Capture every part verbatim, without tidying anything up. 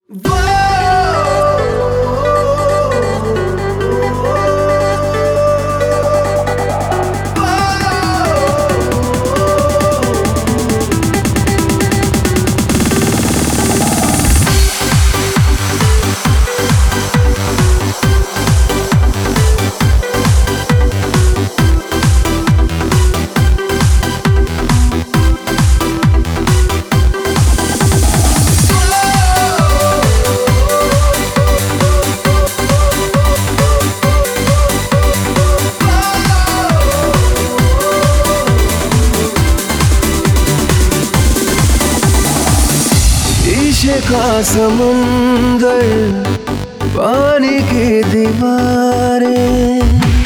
शीशे का समुंदर, पानी की दीवारें,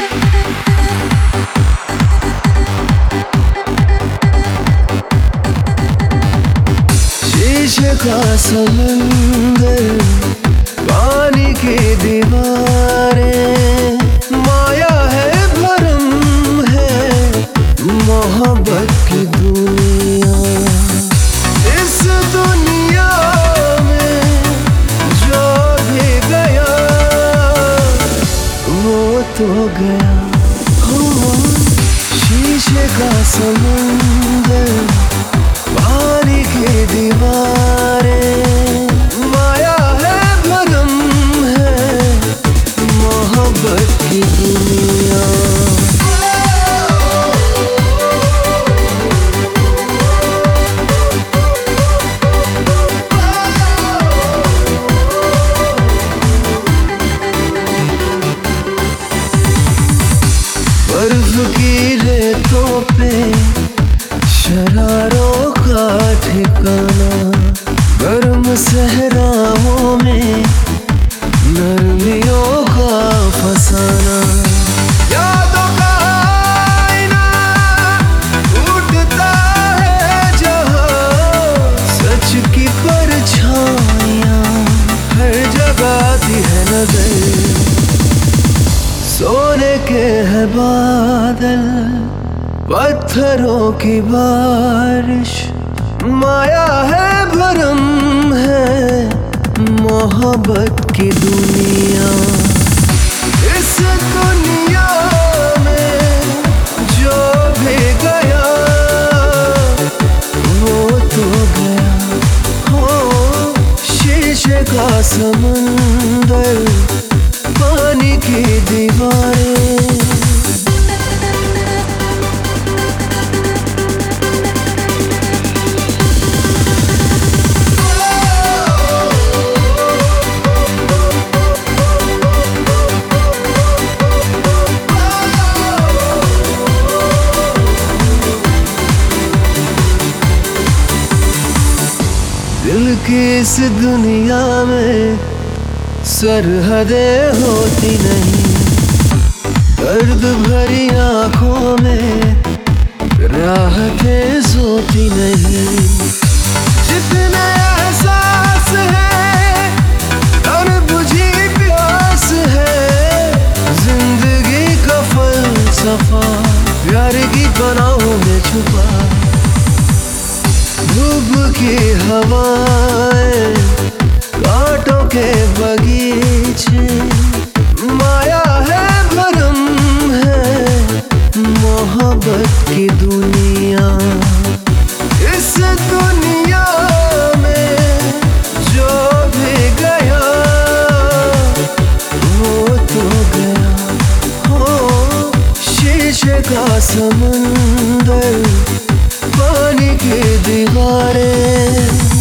शीशे का समुंदर, पानी की दीवारें, माया है भरम है मोहब्बत की दुनिया। इस दुनिया तो गया हो शीशे का समुंदर, पानी की दीवारें, माया है भरम है मोहब्बत की दुनिया। बर्फ की रेतों पे शरारों का ठिकाना, गर्म सहराओं में नरमियों का फसाना। यादों का आईना उठता है जहाँ, सच की परछाइयाँ हर जगह आती है नजर। सोने के है बादल, पत्थरों की बारिश, माया है भरम है मोहब्बत की दुनिया। इस दुनिया में जो भी गया वो तो गया हो शीशे का समुंदर, पानी की दीवारें। दिल की इस दुनिया में सरहदें होती नहीं, दर्द भरी आंखों में राहतें सोती नहीं। जितने एहसास है अनबुझी प्यास है, जिंदगी का फलसफा प्यार की पनाहों में छुपा। धूप की हवाएं, कांटों के बगीचे, माया है भरम है मोहब्बत की दुनिया। इस दुनिया में जो भी गया वो तो गया हो शीशे का समुंदर, पानी की दीवारें।